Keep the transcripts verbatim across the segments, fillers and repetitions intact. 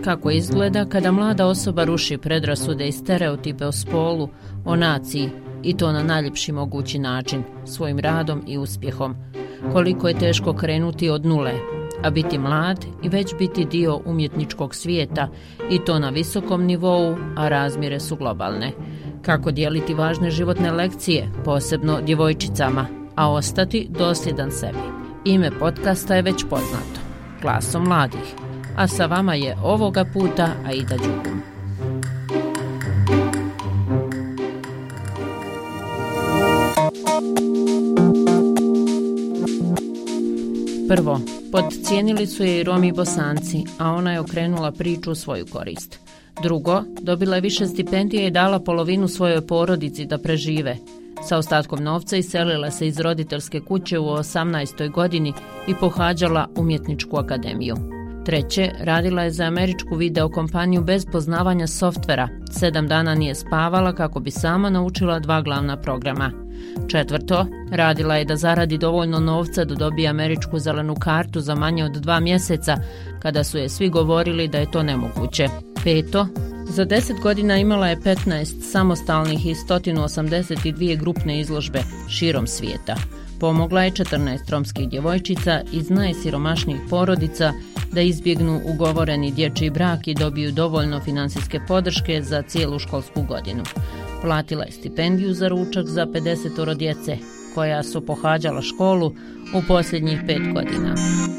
kako izgleda kada mlada osoba ruši predrasude i stereotipe o spolu, o naciji i to na najljepši mogući način, svojim radom i uspjehom. Koliko je teško krenuti od nule, a biti mlad i već biti dio umjetničkog svijeta i to na visokom nivou, a razmjere su globalne. Kako dijeliti važne životne lekcije, posebno djevojčicama, a ostati dosljedan sebi. Ime podcasta je već poznato, Glasom mladih, a sa vama je ovoga puta Aida Đugum. Prvo, podcijenili su je i Romi i Bosanci, a ona je okrenula priču u svoju korist. Drugo, dobila je više stipendije i dala polovinu svojoj porodici da prežive. Sa ostatkom novca iselila se iz roditeljske kuće u osamnaestoj godini i pohađala umjetničku akademiju. Treće, radila je za američku videokompaniju bez poznavanja softvera. Sedam dana nije spavala kako bi sama naučila dva glavna programa. Četvrto, radila je da zaradi dovoljno novca da dobije američku zelenu kartu za manje od dva mjeseca, kada su je svi govorili da je to nemoguće. Peto, za deset godina imala je petnaest samostalnih i sto osamdeset dvije grupne izložbe širom svijeta. Pomogla je četrnaest romskih djevojčica iz najsiromašnijih porodica da izbjegnu ugovoreni dječji brak i dobiju dovoljno financijske podrške za cijelu školsku godinu. Platila je stipendiju za ručak za pedeset djece, koja su pohađala školu u posljednjih pet godina.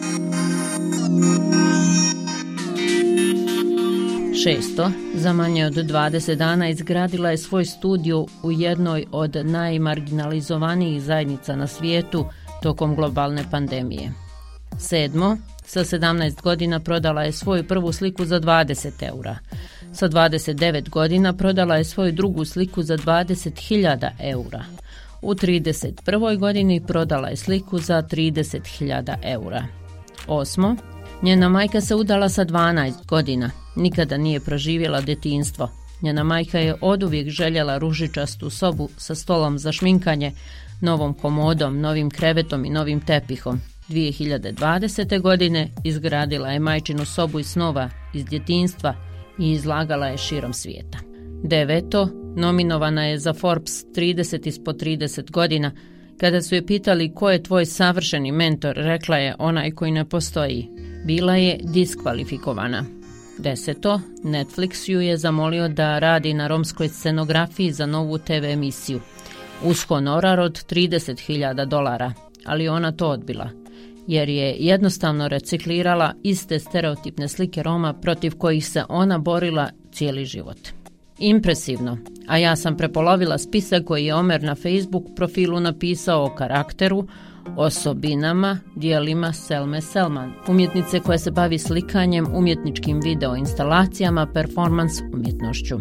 Šesto, za manje od dvadeset dana izgradila je svoj studio u jednoj od najmarginalizovanijih zajednica na svijetu tokom globalne pandemije. Sedmo, sa sedamnaest godina prodala je svoju prvu sliku za dvadeset eura. Sa dvadeset devet godina prodala je svoju drugu sliku za dvadeset hiljada eura. U trideset prvoj godini prodala je sliku za trideset hiljada eura. Osmo, njena majka se udala sa dvanaest godina. Nikada nije proživjela djetinjstvo. Njena majka je oduvijek željela ružičastu sobu sa stolom za šminkanje, novom komodom, novim krevetom i novim tepihom. dvije hiljade dvadesete. godine izgradila je majčinu sobu iz snova iz djetinjstva i izlagala je širom svijeta. Deveto, nominovana je za Forbes trideset ispod trideset godina. Kada su je pitali ko je tvoj savršeni mentor, rekla je onaj koji ne postoji. Bila je diskvalifikovana. Deseto, Netflix ju je zamolio da radi na romskoj scenografiji za novu te ve emisiju. Uz honorar od trideset hiljada dolara, ali ona to odbila, jer je jednostavno reciklirala iste stereotipne slike Roma protiv kojih se ona borila cijeli život. Impresivno, a ja sam prepolovila spisak koji je Omer na Facebook profilu napisao o karakteru, osobinama, dijelima Selme Selman, umjetnice koja se bavi slikanjem, umjetničkim video instalacijama, performans umjetnošću.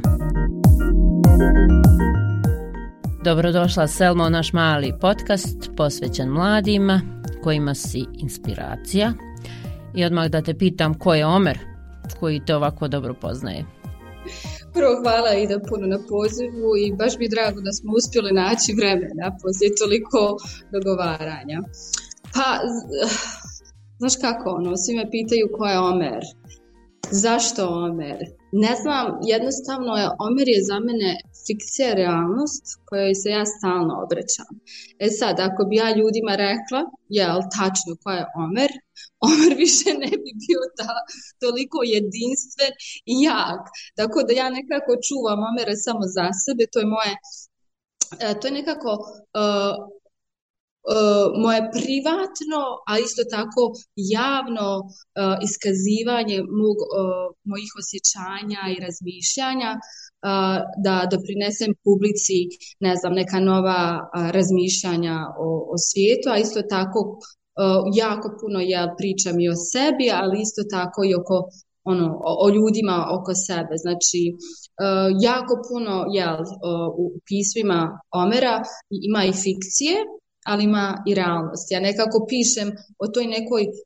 Dobrodošla Selma u naš mali podcast posvećen mladima kojima si inspiracija. I odmah da te pitam, ko je Omer koji te ovako dobro poznaje? Prvo hvala Ida puno na pozivu i baš mi je drago da smo uspjeli naći vremena poslije toliko dogovaranja. Pa, znaš kako ono, svi me pitaju ko je Omer, zašto Omer? Ne znam, jednostavno je Omer je za mene fikcija realnost kojoj se ja stalno obraćam. E sad, ako bi ja ljudima rekla, jel, tačno ko je Omer, Omer više ne bi bio ta, toliko jedinstven i jak. Tako da ja nekako čuvam Omera samo za sebe, to je moje, to je nekako uh, uh, moje privatno, a isto tako javno uh, iskazivanje mog, uh, mojih osjećanja i razmišljanja, uh, da doprinesem publici, ne znam, neka nova uh, razmišljanja o, o svijetu, a isto tako Uh, jako puno ja pričam i o sebi, ali isto tako i oko, ono, o, o ljudima oko sebe. Znači, uh, jako puno jel, uh, u pismima Omera ima i fikcije, ali ima i realnost. Ja nekako pišem o toj nekoj uh,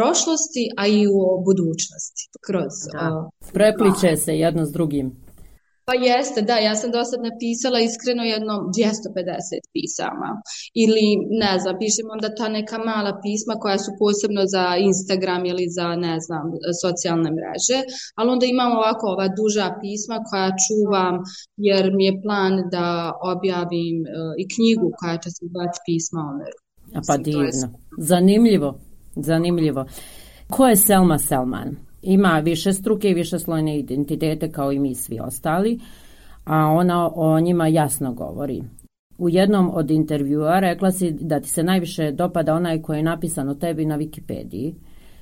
prošlosti, a i o budućnosti. Kroz, uh, Prepliče se jedno s drugim. Pa jeste, da, ja sam do sad napisala iskreno jedno dvjesto pedeset pisama. Ili, ne znam, pišem onda ta neka mala pisma koja su posebno za Instagram ili za, ne znam, socijalne mreže, ali onda imam ovako ova duža pisma koja čuvam jer mi je plan da objavim uh, i knjigu koja će se zvati Pisma Omeru. A pa divno. Zanimljivo, zanimljivo. Ko je Selma Selman? Ima više struke i višeslojne identitete kao i mi svi ostali, a ona o njima jasno govori. U jednom od intervjua rekla si da ti se najviše dopada onaj koji je napisan o tebi na Wikipediji.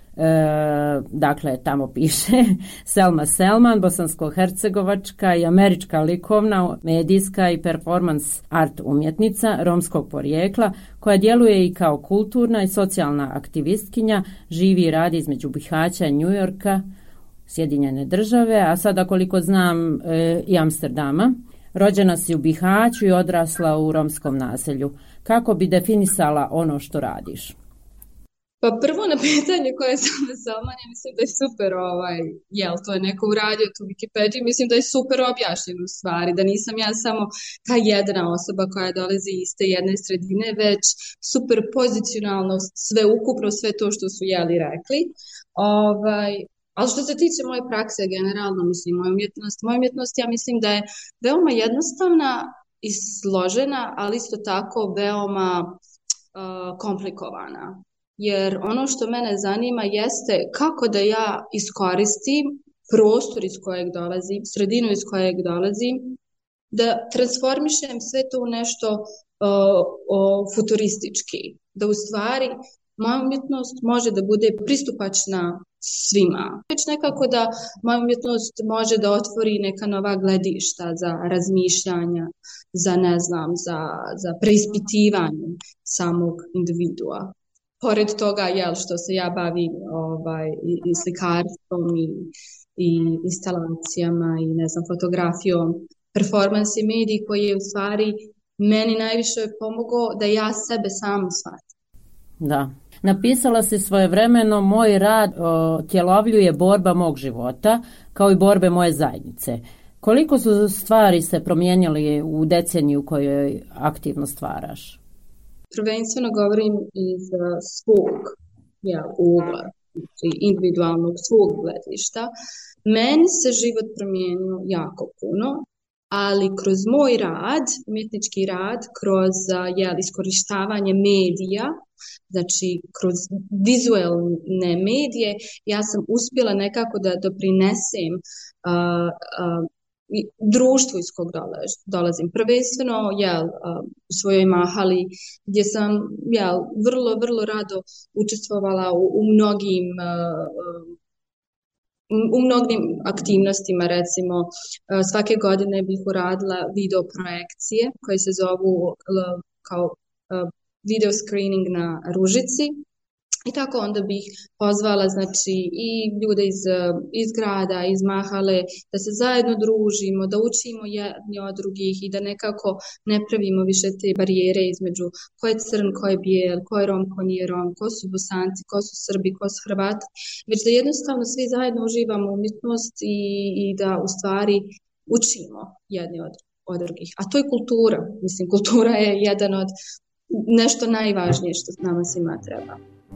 E, dakle, tamo piše Selma Selman, bosansko-hercegovačka i američka likovna, medijska i performans art umjetnica romskog porijekla, koja djeluje i kao kulturna i socijalna aktivistkinja, živi i radi između Bihaća i New Yorka, Sjedinjene države, a sada koliko znam e, i Amsterdama. Rođena si u Bihaću i odrasla u romskom naselju. Kako bi definisala ono što radiš? Pa prvo na pitanje koje sam sama, ja mislim da je super ovaj, jel, to je neko uradio tu Wikipediju, mislim da je super objašnjeno u stvari, da nisam ja samo ta jedna osoba koja dolazi iz te jedne sredine, već super pozicionalno sve ukupno, sve to što su jeli rekli. Ovaj, ali što se tiče moje prakse generalno, mislim, moja umjetnost, moja umjetnost ja mislim da je veoma jednostavna i složena, ali isto tako veoma uh, komplikovana. Jer ono što mene zanima jeste kako da ja iskoristim prostor iz kojeg dolazim, sredinu iz kojeg dolazim, da transformišem sve to u nešto uh, uh, futuristički. Da u stvari moja umjetnost može da bude pristupačna svima. Već nekako da moja umjetnost može da otvori neka nova gledišta za razmišljanja, za ne znam, za, za preispitivanje samog individua. Pored toga, jel, što se ja bavim ovaj, i, i slikarstvom i, i instalacijama i ne znam, fotografijom, performans i medij koji je u stvari meni najviše pomogao da ja sebe samu shvatim. Da. Napisala si svojevremeno, moj rad otjelovljuje borba mog života kao i borbe moje zajednice. Koliko su stvari se promijenili u deceniju u kojoj aktivno stvaraš? Prvenstveno govorim iz svog ja, ugla, individualnog svog gledišta. Meni se život promijenio jako puno, ali kroz moj rad, umjetnički rad, kroz ja, iskorištavanje medija, znači kroz vizualne medije, ja sam uspjela nekako da doprinesem uh, uh, društvu iz kog dolazim. Prvenstveno jel, u svojoj mahali gdje sam jel, vrlo, vrlo rado učestvovala u, u mnogim u mnogim aktivnostima, recimo svake godine bih uradila video projekcije koje se zovu kao video screening na Ružici. I tako onda bih pozvala znači, i ljude iz, iz grada, iz mahale, da se zajedno družimo, da učimo jedni od drugih i da nekako ne pravimo više te barijere između ko je crn, ko je bijel, ko je rom, ko nije rom, ko su Bosanci, ko su Srbi, ko su Hrvati, već da jednostavno svi zajedno uživamo umjetnost i, i da u stvari učimo jedni od, od drugih. A to je kultura. Mislim, kultura je jedan od nešto najvažnije što nama svima treba.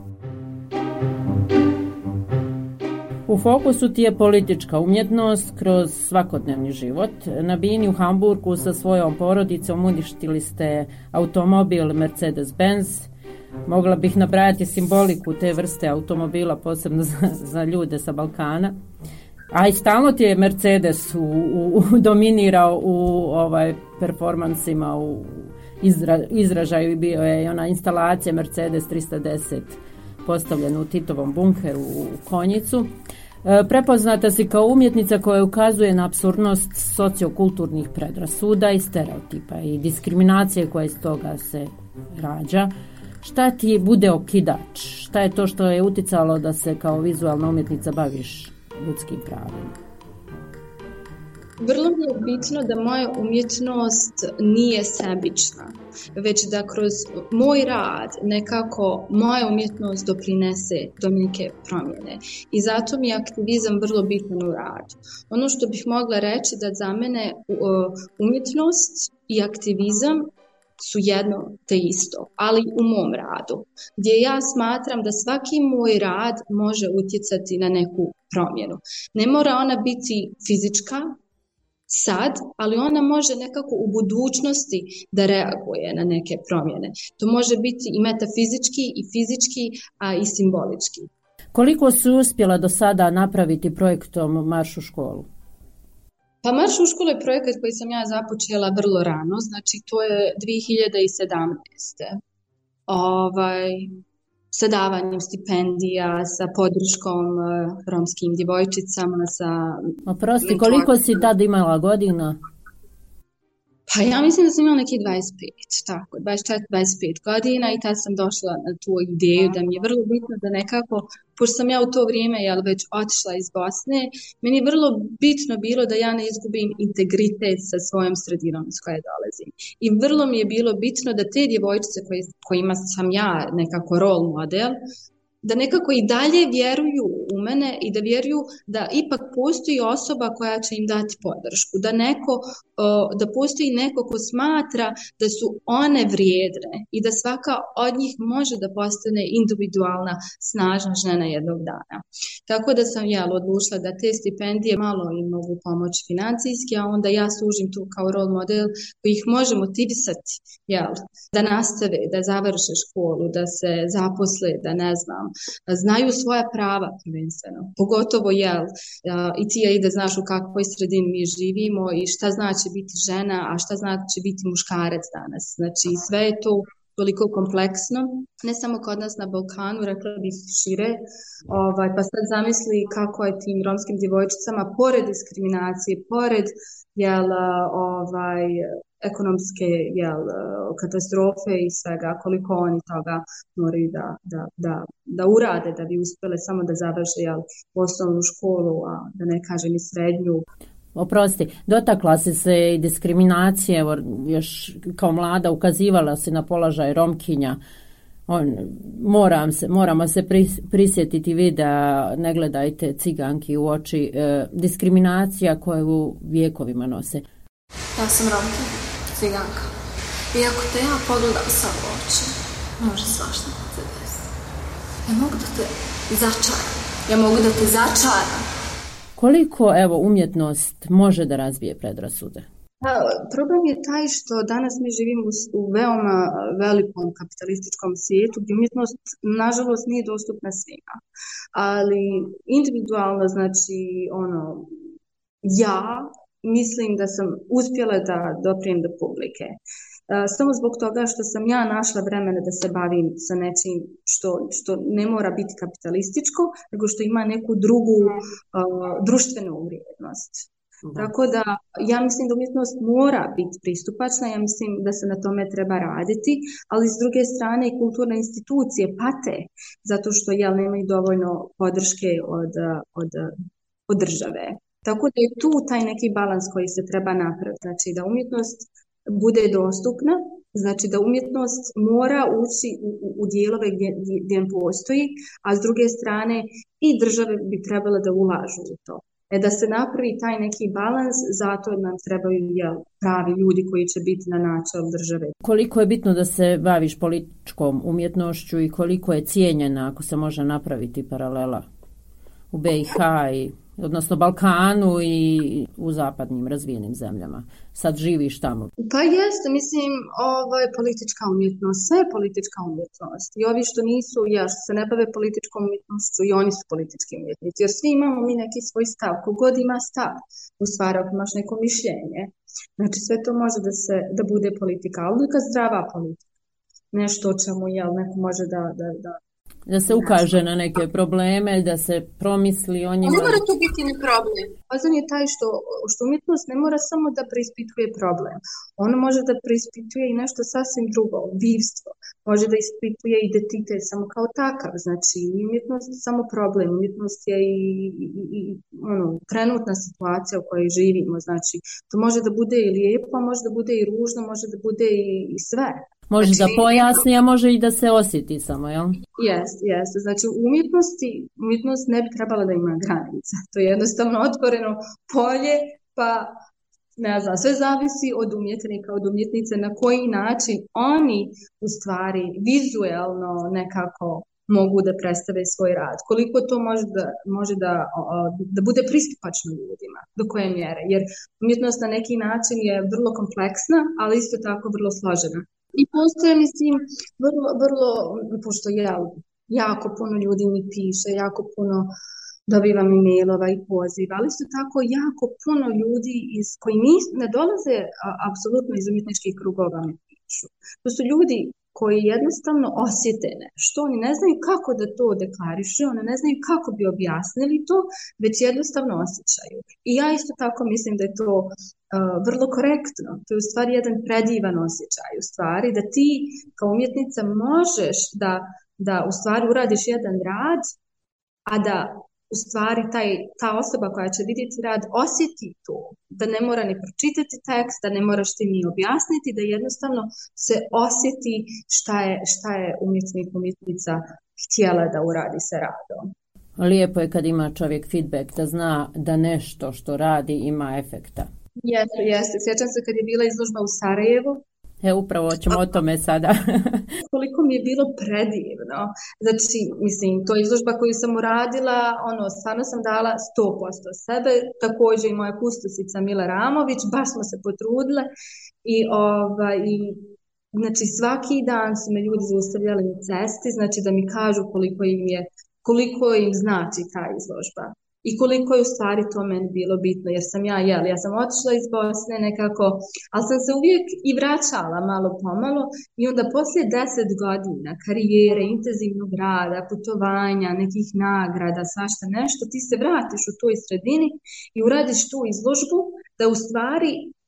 U fokusu ti je politička umjetnost kroz svakodnevni život. Na bini u Hamburgu sa svojom porodicom uništili ste automobil Mercedes-Benz. Mogla bih nabrajati simboliku te vrste automobila, posebno za, za ljude sa Balkana. A i stalno ti je Mercedes u, u, u dominirao u ovaj performansima, u izra, izražaju. Bio je ona instalacija Mercedes tristo deset postavljena u Titovom bunkeru u Konjicu. E, prepoznata si kao umjetnica koja ukazuje na apsurdnost sociokulturnih predrasuda i stereotipa i diskriminacije koja iz toga se rađa. Šta ti bude okidač? Šta je to što je uticalo da se kao vizualna umjetnica baviš ljudskim pravima? Vrlo mi je bitno da moja umjetnost nije sebična, već da kroz moj rad nekako moja umjetnost doprinese do neke promjene. I zato mi je aktivizam vrlo bitan u radu. Ono što bih mogla reći da za mene umjetnost i aktivizam su jedno te isto, ali u mom radu, gdje ja smatram da svaki moj rad može utjecati na neku promjenu. Ne mora ona biti fizička sad, ali ona može nekako u budućnosti da reaguje na neke promjene. To može biti i metafizički, i fizički, a i simbolički. Koliko si uspjela do sada napraviti projektom Marš u školu? Pa Marš u školu je projekat koji sam ja započela vrlo rano, znači to je dvije hiljade sedamnaeste. Ovaj, sa davanjem stipendija, sa podrškom uh, romskim djevojčicama, sa... Oprosti, koliko si tad imala godina? Pa ja mislim da sam imala neki dvadeset pet, tako, dvadeset četiri dvadeset pet godina i tad sam došla na tu ideju da mi je vrlo bitno da nekako, pošto sam ja u to vrijeme jel, već otišla iz Bosne, meni je vrlo bitno bilo da ja ne izgubim integritet sa svojom sredinom iz koje dolazim. I vrlo mi je bilo bitno da te djevojčice koje, kojima sam ja nekako role model, da nekako i dalje vjeruju u mene i da vjeruju da ipak postoji osoba koja će im dati podršku, da neko, da postoji neko ko smatra da su one vrijedne i da svaka od njih može da postane individualna, snažna žena jednog dana. Tako da sam ja odlučila da te stipendije malo im mogu pomoći financijski, a onda ja služim tu kao role model koji ih može motivisati, jel, da nastave, da završe školu, da se zaposle, da ne znam, znaju svoja prava prvenstveno. Pogotovo, jel, i ti i da znaš u kakvoj sredini mi živimo i šta znači biti žena, a šta znači biti muškarac danas. Znači, sve je to toliko kompleksno, ne samo kod nas na Balkanu, rekla bih šire, ovaj, pa sad zamisli kako je tim romskim djevojčicama, pored diskriminacije, pored, jel, ovaj, ekonomske, jel, katastrofe i svega, koliko oni toga moraju da, da, da, da urade, da bi uspjele samo da završe, jel, osnovnu školu, a da ne kažem i srednju. Oprosti, dotakla si se i diskriminacije, evo, još kao mlada ukazivala si na položaj Romkinja. On, moram se, moramo se prisjetiti videa Ne gledajte ciganki u oči, e, diskriminacija koju vjekovima nose. Ja sam Romkinja, ciganka. I ako te ja pogledam sa u oči, može svašta da se desi. Ja mogu da te začaram. Ja mogu da te začaram. Koliko, evo, umjetnost može da razbije predrasude? Pa, problem je taj što danas mi živimo u veoma velikom kapitalističkom svijetu gdje umjetnost, nažalost, nije dostupna svima. Ali individualno, znači, ono, ja mislim da sam uspjela da doprijem do publike. Samo zbog toga što sam ja našla vremena da se bavim sa nečim što, što ne mora biti kapitalističko, nego što ima neku drugu uh, društvenu vrijednost. Mm-hmm. Tako da ja mislim da umjetnost mora biti pristupačna, ja mislim da se na tome treba raditi, ali s druge strane i kulturne institucije pate zato što jel, nemaju dovoljno podrške od, od, od države. Tako da je tu taj neki balans koji se treba napraviti, znači da umjetnost bude dostupna, znači da umjetnost mora ući u, u, u dijelove gdje, gdje postoji, a s druge strane i države bi trebale da ulažu u to. E da se napravi taj neki balans, zato nam trebaju jel, pravi ljudi koji će biti na načelu države. Koliko je bitno da se baviš političkom umjetnošću i koliko je cijenjena, ako se može napraviti paralela u B i H i odnosno Balkanu i u zapadnim razvijenim zemljama. Sad živiš tamo. Pa jeste, mislim, ovo je politička umjetnost, sve je politička umjetnost. I ovi što nisu, ja što se ne bave političkom umjetnošću, i oni su politički umjetnici. Jer svi imamo mi neki svoj stav. Kogod ima stav, u stvari ako imaš neko mišljenje. Znači sve to može da se da bude politika, ali neka zdrava politika. Nešto o čemu jel, neko može da, da, da Da se ukaže na neke probleme, da se promisli o njima. Ne mora to biti ni problem. Fazon je taj što, što umjetnost ne mora samo da preispituje problem. Ono može da preispituje i nešto sasvim drugo, bivstvo. Može da ispituje identitet samo kao takav. Znači, umjetnost je samo problem. Umjetnost je i, i, i ono, trenutna situacija u kojoj živimo. Znači, to može da bude i lijepo, može da bude i ružno, može da bude i, i sve. Može znači, da pojasni, a može i da se osjeti samo, jel? Jest, jest. Znači, u umjetnosti, umjetnost ne bi trebala da ima granica. To je jednostavno otvoreno polje, pa ne znam, sve zavisi od umjetnika, od umjetnice, na koji način oni u stvari vizuelno nekako mogu da predstave svoj rad. Koliko to može da, može da, da bude pristupačno ljudima, do koje mjere. Jer umjetnost na neki način je vrlo kompleksna, ali isto tako vrlo složena. I postoje, mislim, vrlo, vrlo, pošto je jako puno ljudi mi piše, jako puno dobivam e-mailova i poziva, ali isto tako jako puno ljudi iz, koji nis, ne dolaze a, apsolutno iz umjetničkih krugova mi pišu. To su ljudi koji jednostavno osjete nešto, oni ne znaju kako da to deklarišu, oni ne znaju kako bi objasnili to, već jednostavno osjećaju. I ja isto tako mislim da je to uh, vrlo korektno. To je u stvari jedan predivan osjećaj, u stvari da ti kao umjetnica možeš da, da u stvari uradiš jedan rad, a da u stvari taj, ta osoba koja će vidjeti rad osjeti to, da ne mora ni pročitati tekst, da ne moraš ti ni objasniti, da jednostavno se osjeti šta je, šta je umjetnik, umjetnica htjela da uradi sa radom. Lijepo je kad ima čovjek feedback, da zna da nešto što radi ima efekta. Jeste, jeste. Sjećam se kad je bila izložba u Sarajevu. E, upravo ćemo o tome sada. Koliko mi je bilo predivno. Znači, mislim, to je izložba koju sam uradila, ono, stvarno sam dala sto posto sebe, također i moja kustosica Mila Ramović, baš smo se potrudile i, ovaj, i znači, svaki dan su me ljudi zaustavljali na cesti, znači da mi kažu koliko im je, koliko im znači ta izložba. I koliko je u stvari to meni bilo bitno, jer sam ja, jel, ja sam otišla iz Bosne nekako, ali sam se uvijek i vraćala malo pomalo i onda poslije deset godina karijere, intenzivnog rada, putovanja, nekih nagrada, svašta nešto, ti se vratiš u toj sredini i uradiš tu izložbu da u stvari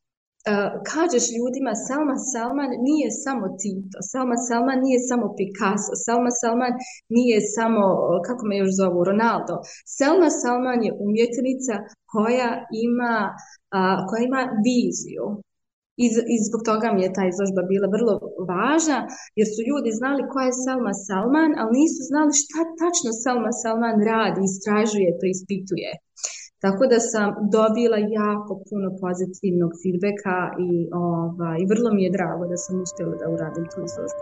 Uh, kažeš ljudima Selma Selman nije samo Tito, Selma Selman nije samo Picasso, Selma Selman nije samo, kako me još zovu, Ronaldo. Selma Selman je umjetnica koja ima, uh, koja ima viziju. I, I zbog toga mi je ta izložba bila vrlo važna, jer su ljudi znali koja je Selma Selman, ali nisu znali šta tačno Selma Selman radi, istražuje, preispituje. Tako da sam dobila jako puno pozitivnog feedbacka i, ova, i vrlo mi je drago da sam uspjela da uradim tu izložbu.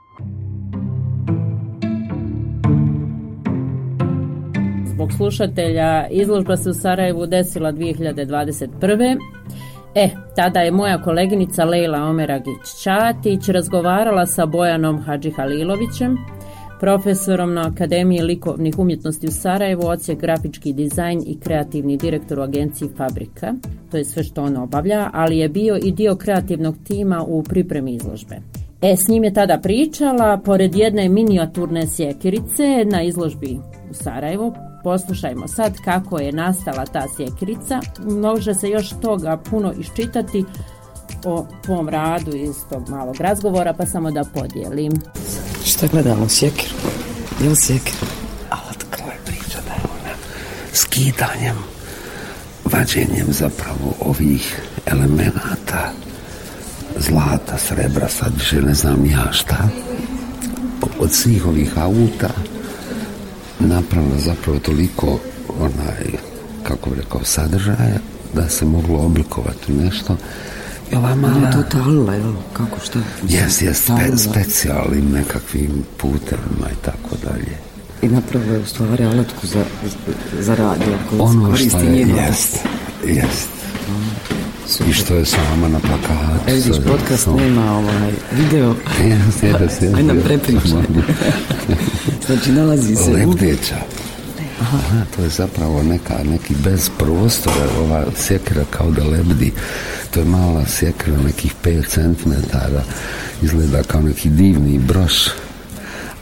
Zbog slušatelja, izložba se u Sarajevu desila dvije hiljade dvadeset prve. E, tada je moja koleginica Lejla Omeragić-Čatić razgovarala sa Bojanom Hadžihalilovićem, profesorom na Akademiji likovnih umjetnosti u Sarajevu, odsjek grafički dizajn i kreativni direktor u agenciji Fabrika. To je sve što on obavlja, ali je bio i dio kreativnog tima u pripremi izložbe. E, s njim je tada pričala, pored jedne minijaturne sjekirice na izložbi u Sarajevu. Poslušajmo sad kako je nastala ta sjekirica. Može se još toga puno iščitati o tvom radu iz tog malog razgovora, pa samo da podijelim. Šta gledamo, sjekiru? Je li sjekiru? A otkako je priča da je ona skidanjem, vađenjem zapravo ovih elemenata, zlata, srebra, sad više ne znam ja šta, od svih ovih auta napravila zapravo toliko onaj, kako bi rekao, sadržaja da se moglo oblikovati nešto. I ova mala... Je to talila, jel? Kako, šta? Jes, jes, spe, specijalnim nekakvim putem i tako dalje. I napravo je u stvari alatku za, za radio, koji ono koristi što je, njeno. jest, jest. I što je sama na plakatu. E, vidiš, podcast so... nema ovaj video. Jes, jes, jes. Aj nam prepričaj. Znači, nalazi se... Lebdeća. Aha. Aha, to je zapravo neka, neki bez prostora, ova sjekira kao da lebdi. To je mala sjekira, nekih pet centimetara, izgleda kao neki divni broš,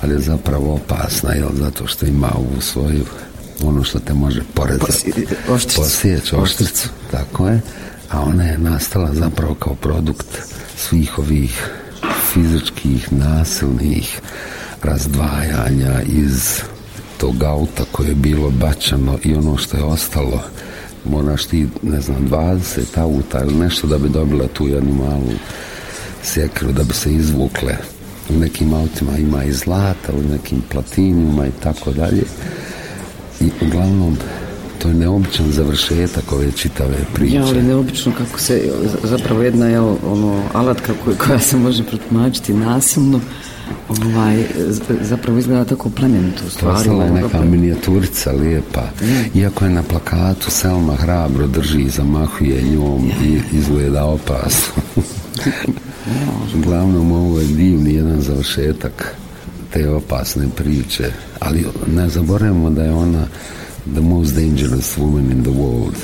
ali je zapravo opasna, jel, zato što ima ovu svoju, ono što te može porezati, posjeći oštricu, tako je, a ona je nastala zapravo kao produkt svih ovih fizičkih, nasilnih razdvajanja iz tog auta koje je bilo bačano i ono što je ostalo. Moraš ti, ne znam, dvadeset auta ili nešto da bi dobila tu jednu malu sjekiru, da bi se izvukle. U nekim autima ima i zlata, u nekim platinima i tako dalje. I uglavnom, to je neobičan završetak ove čitave priče. Ja, ali neobično kako se, zapravo jedna je ono, alatka koja se može protumačiti nasilno, ovaj, zapravo izgleda tako plemenito u stvari. Postala je neka minijaturica lijepa. Mm. Iako je na plakatu Selma hrabro drži i zamahuje njom ja, ja. i izgleda opasno. Uglavnom, ovo je divni jedan završetak te opasne priče. Ali ne zaboravimo da je ona the most dangerous woman in the world.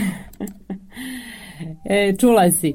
e, čula si.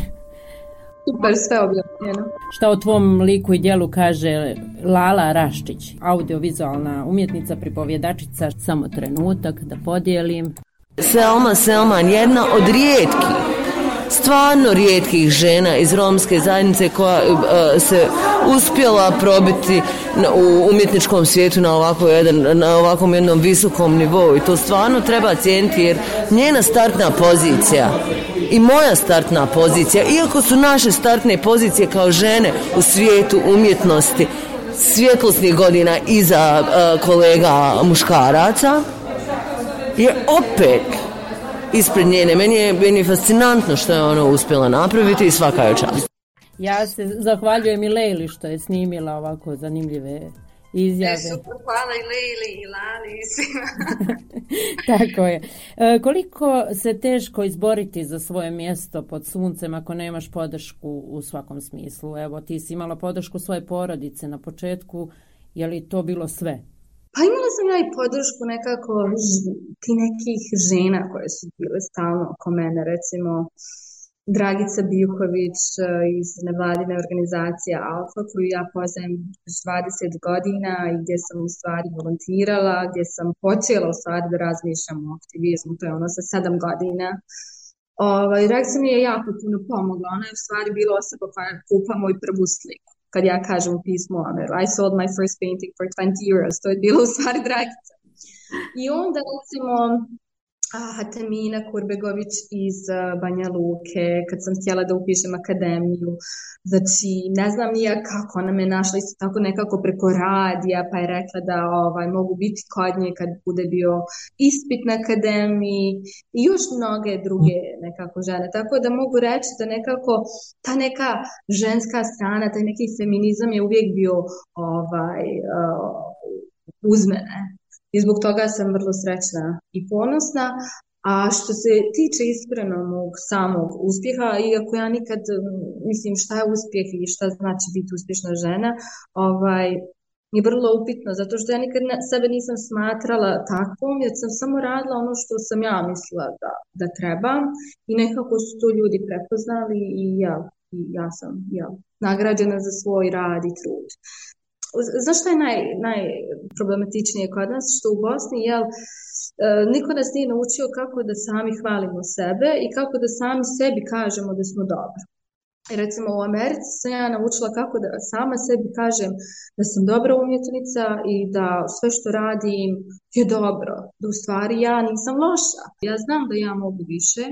Super, sve objavljeno. Šta o tvom liku i djelu kaže Lala Raščić, audiovizualna umjetnica, pripovjedačica? Samo trenutak da podijelim. Selma Selman, jedna od rijetkih, stvarno rijetkih žena iz romske zajednice koja uh, se uspjela probiti na, u umjetničkom svijetu na ovako jedan, na ovakvom jednom visokom nivou, i to stvarno treba cijeniti, jer njena startna pozicija i moja startna pozicija, iako su naše startne pozicije kao žene u svijetu umjetnosti svjetlosnih godina iza uh, kolega muškaraca, je opet ispred njene. Meni je, meni je fascinantno što je ona uspjela napraviti i svaka je čast. Ja se zahvaljujem i Lejli što je snimila ovako zanimljive izjave. E, super, hvala i Lejli i Lali i svima. Tako je. E, koliko se teško izboriti za svoje mjesto pod suncem ako nemaš podršku u svakom smislu? Evo, ti si imala podršku svoje porodice na početku, je li to bilo sve? Pa imala sam ja i podršku nekako ti nekih žena koje su bile stalno oko mene, recimo Dragica Bijuković iz nevladine organizacije Alfa, koju ja poznajem dvadeset godina i gdje sam u stvari volontirala, gdje sam počela u stvari da razmišljam o aktivizmu, to je ono sa sedam godina. Ovaj, Dragica mi je jako puno pomogla, ona je u stvari bila osoba koja je kupa moju prvu sliku. Kad ja kažem u pismu Ameru, I sold my first painting for twenty euros, to je bilo u stvari Dragica. I onda recimo Hatemina Kurbegović iz Banja Luke, kad sam htjela da upišem akademiju, znači ne znam nija kako, ona me našla isto tako nekako preko radija, pa je rekla da ovaj, mogu biti kod nje kad bude bio ispit na akademiji i još mnoge druge nekako žene, tako da mogu reći da nekako ta neka ženska strana, taj neki feminizam je uvijek bio ovaj, uh, uz mene. I zbog toga sam vrlo srećna i ponosna. A što se tiče iskreno mog samog uspjeha, iako ja nikad, mislim, šta je uspjeh i šta znači biti uspješna žena, ovaj, je vrlo upitno, zato što ja nikad ne, sebe nisam smatrala takvom, jer sam samo radila ono što sam ja mislila da, da trebam i nekako su to ljudi prepoznali i ja, i ja sam ja, nagrađena za svoj rad i trud. Znaš što je naj, najproblematičnije kod nas? Što u Bosni, jel, niko nas nije naučio kako da sami hvalimo sebe i kako da sami sebi kažemo da smo dobri. Recimo u Americi sam ja naučila kako da sama sebi kažem da sam dobra umjetnica i da sve što radim je dobro. Da u stvari ja nisam loša. Ja znam da ja mogu više.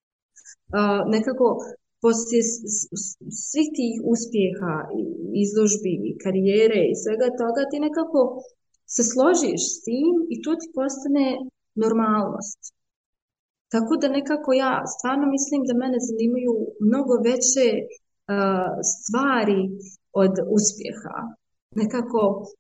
Uh, nekako poslije svih tih uspjeha, izložbi, karijere i svega toga, ti nekako se složiš s tim i to ti postane normalnost. Tako da nekako ja stvarno mislim da mene zanimaju mnogo veće uh, stvari od uspjeha. Nekako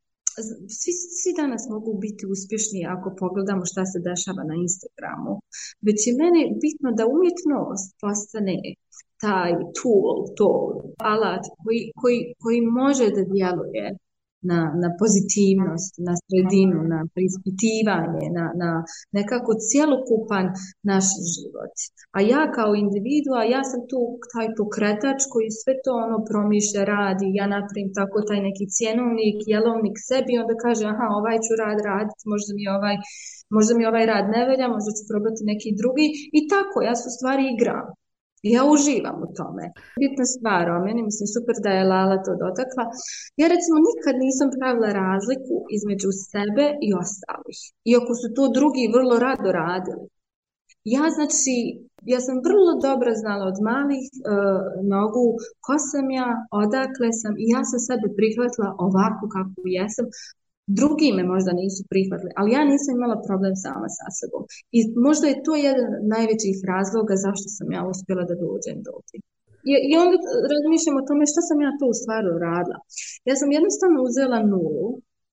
svi, svi danas mogu biti uspješni ako pogledamo šta se dešava na Instagramu. Već je mene bitno da umjetnost postane taj tool, to alat koji, koji, koji može da djeluje na, na pozitivnost, na sredinu, na preispitivanje, na, na nekako cjelokupan naš život. A ja kao individua, ja sam tu taj pokretač koji sve to ono promišlja, radi, ja napravim tako taj neki cjenovnik, jelovnik sebi, onda kaže, aha, ovaj ću rad raditi, možda mi ovaj, možda mi ovaj rad ne velja, možda ću probati neki drugi i tako, ja se u stvari igram. Ja uživam u tome. Bitna stvar o meni, mislim super da je Lala to dotakla. Ja recimo nikad nisam pravila razliku između sebe i ostalih. Iako su to drugi vrlo rado radili. Ja znači, ja sam vrlo dobro znala od malih uh, nogu ko sam ja, odakle sam i ja sam sebe prihvatila ovako kako jesam. Drugi me možda nisu prihvatili, ali ja nisam imala problem sama sa sobom. I možda je to jedan od najvećih razloga zašto sam ja uspjela da dođem do ovdje. I, I onda razmišljam o tome što sam ja to u stvari radila. Ja sam jednostavno uzela nulu,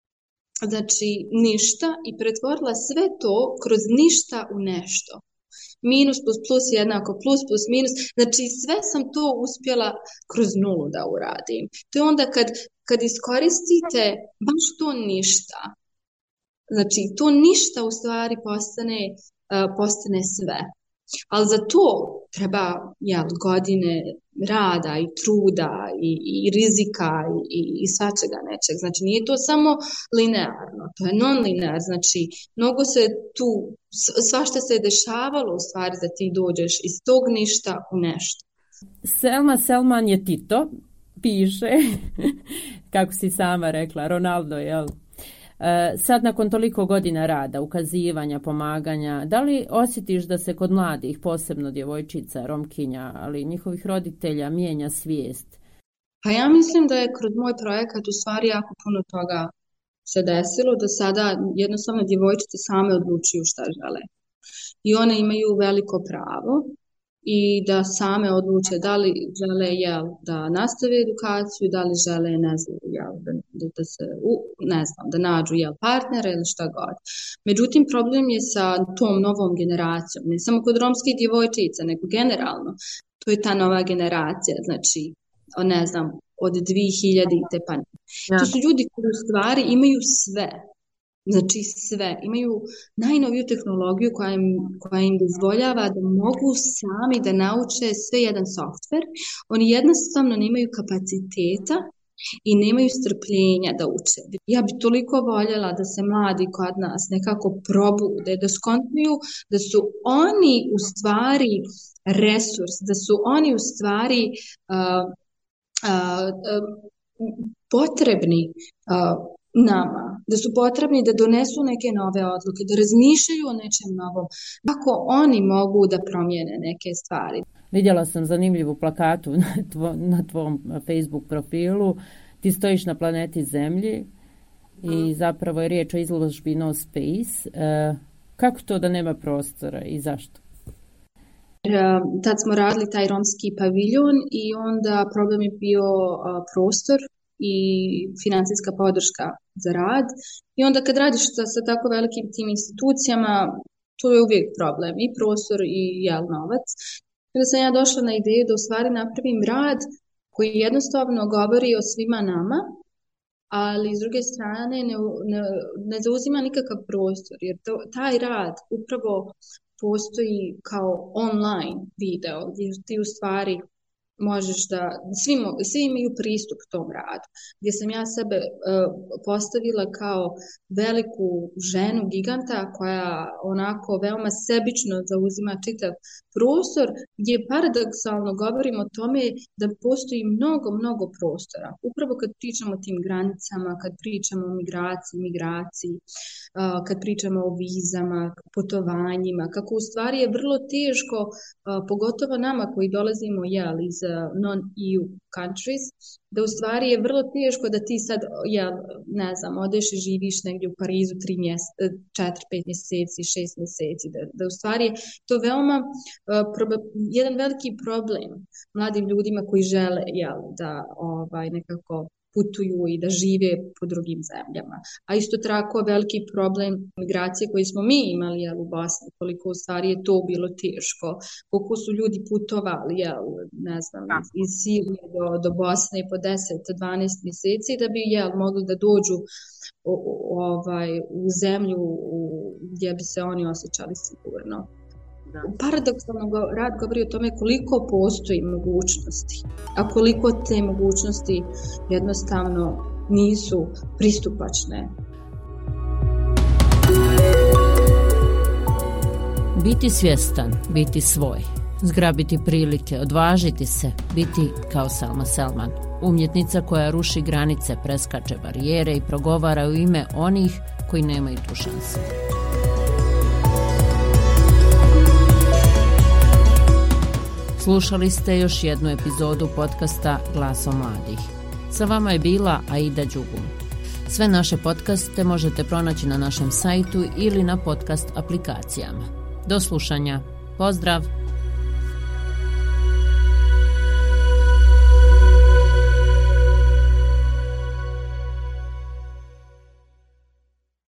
znači ništa, i pretvorila sve to kroz ništa u nešto. Minus plus plus jednako plus plus minus. Znači sve sam to uspjela kroz nulu da uradim. To je onda kad, kad iskoristite baš to ništa. Znači to ništa u stvari postane, uh, postane sve. Ali za to treba jel, godine rada i truda i, i rizika i, i svačega nečeg. Znači nije to samo linearno, to je non-linear. Znači mnogo se tu, svašta se je dešavalo u stvari da ti dođeš iz tog ništa u nešto. Selma Selman je Tito, piše, kako si sama rekla, Ronaldo, jel? Sad nakon toliko godina rada, ukazivanja, pomaganja, da li osjetiš da se kod mladih, posebno djevojčica, Romkinja, ali njihovih roditelja mijenja svijest? Pa ja mislim da je kroz moj projekat u stvari jako puno toga se desilo, da sada jednostavno djevojčice same odlučuju šta žele. I one imaju veliko pravo i da same odluče da li žele jel, da nastave edukaciju, da li žele ne znam, jel, da, da, da se u, ne znam, da nađu jel, partnera ili šta god. Međutim, problem je sa tom novom generacijom, ne samo kod romskih djevojčica, nego generalno. To je ta nova generacija, znači, ne znam, od dvije hiljadite pa ne. Ja. To su ljudi koji u stvari imaju sve. Znači sve, imaju najnoviju tehnologiju koja im, koja im dozvoljava da mogu sami da nauče sve jedan softver. Oni jednostavno nemaju kapaciteta i nemaju strpljenja da uče. Ja bi toliko voljela da se mladi kod nas nekako probude, da skontaju da su oni u stvari resurs, da su oni u stvari uh, uh, uh, potrebni uh, nama, da su potrebni da donesu neke nove odluke, da razmišljaju o nečem novom, kako oni mogu da promijene neke stvari. Vidjela sam zanimljivu plakatu na, tvo, na tvom Facebook profilu. Ti stojiš na planeti Zemlji i zapravo je riječ o izložbi No Space. E, kako to da nema prostora i zašto? Tad smo radili taj romski paviljon i onda problem je bio a, prostor i financijska podrška za rad. I onda kad radiš sa, sa tako velikim tim institucijama, to je uvijek problem, i prostor i jel, novac. Kada sam ja došla na ideju da u stvari napravim rad koji jednostavno govori o svima nama, ali s druge strane ne, ne, ne zauzima nikakav prostor, jer to, taj rad upravo postoji kao online video, gdje ti u stvari možeš da, svi, svi imaju pristup tom radu, gdje sam ja sebe uh, postavila kao veliku ženu giganta koja onako veoma sebično zauzima čitav prostor, gdje paradoksalno govorimo o tome da postoji mnogo, mnogo prostora. Upravo kad pričamo o tim granicama, kad pričamo o migraciji, migraciji, uh, kad pričamo o vizama, putovanjima, kako u stvari je vrlo teško, uh, pogotovo nama koji dolazimo jel, iz non-E U countries, da u stvari je vrlo teško da ti sad, ja ne znam, odeš i živiš negdje u Parizu tri mjese, četiri, pet mjeseci, šest mjeseci, da, da u stvari je to veoma uh, proba, jedan veliki problem mladim ljudima koji žele jel, da ovaj, nekako putuju i da žive po drugim zemljama. A isto tako veliki problem migracije koji smo mi imali jel, u Bosni, koliko u stvari je to bilo teško, koliko su ljudi putovali jel, ne znam, iz Sirije do, do Bosne po deset do dvanaest mjeseci da bi jel, mogli da dođu o, o, ovaj, u zemlju u, gdje bi se oni osjećali sigurno. Da. Paradoksalno rad govori o tome koliko postoji mogućnosti, a koliko te mogućnosti jednostavno nisu pristupačne. Biti svjestan, biti svoj, zgrabiti prilike, odvažiti se, biti kao Selma Selman, umjetnica koja ruši granice, preskače barijere i progovara u ime onih koji nemaju tu šansu. Slušali ste još jednu epizodu podcasta Glasom mladih. Sa vama je bila Aida Đugum. Sve naše podcaste možete pronaći na našem sajtu ili na podcast aplikacijama. Do slušanja. Pozdrav!